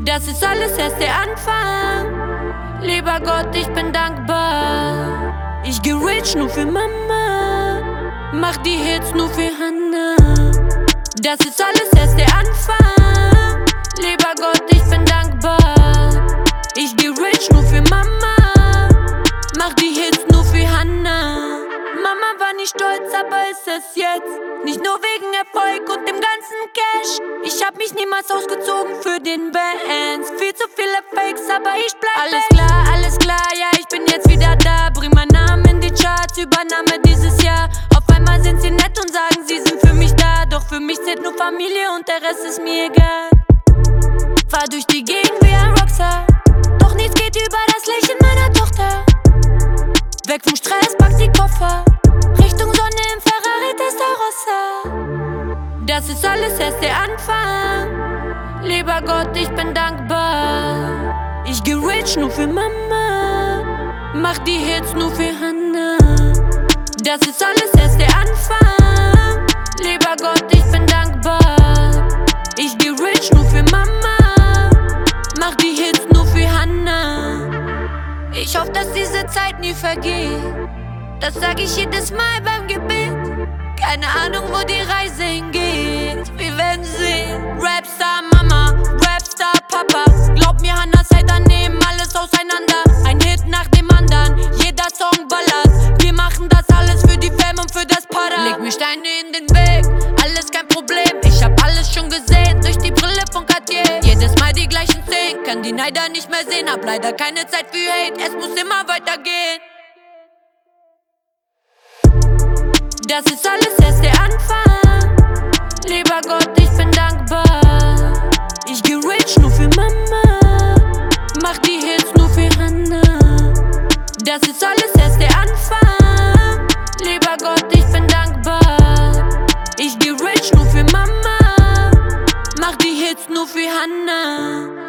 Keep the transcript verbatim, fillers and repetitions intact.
Das ist alles erst der Anfang. Lieber Gott, ich bin dankbar. Ich geh rich nur für Mama, mach die Hits nur für Hannah. Das ist alles erst der Anfang. Lieber Gott, ich bin dankbar. Ich geh rich nur für Mama, mach die Hits nur für Hannah. Mama war nicht stolz, aber ist es jetzt. Nicht nur wegen Erfolg und dem ganzen Cash. Ich hab mich niemals ausgezogen für den Bands. Viel zu viele Fakes, aber ich bleib Alles weg. klar, alles klar, ja, ich bin jetzt wieder da. Bring meinen Namen in die Charts, Übernahme dieses Jahr. Auf einmal sind sie nett und sagen, sie sind für mich da. Doch für mich zählt nur Familie und der Rest ist mir egal. Fahr durch die Gegend wie ein Rockstar, doch nichts geht über das Lächeln meiner Tochter. Weg vom Stress, pack die Koffer, Richtung Sonne im Ferrari Testarossa. Das ist alles erst der Anfang. Lieber Gott, ich bin dankbar. Ich geh rich nur für Mama, mach die Hits nur für Hannah. Das ist alles erst der Anfang. Lieber Gott, ich bin dankbar. Ich geh rich nur für Mama, mach die Hits nur für Hannah. Ich hoffe, dass diese Zeit nie vergeht. Das sag ich jedes Mal beim Gebet. Keine Ahnung, wo die Reise hingeht. Wir werden sehen. Rapstar Mama, Rapstar Papa. Glaub mir, Hannah, Seiter nehmen alles auseinander. Ein Hit nach dem anderen, jeder Song ballert. Wir machen das alles für die Fam und für das Para. Leg mir Steine in den Weg, alles kein Problem. Ich hab alles schon gesehen, durch die Brille von Cartier. Jedes Mal die gleichen Szenen, kann die Neider nicht mehr sehen. Hab leider keine Zeit für Hate, es muss immer weitergehen. Das ist alles erst der Anfang. Lieber Gott, ich bin dankbar. Ich geh rich nur für Mama, mach die Hits nur für Hannah. Das ist alles erst der Anfang. Lieber Gott, ich bin dankbar. Ich geh rich nur für Mama, mach die Hits nur für Hannah.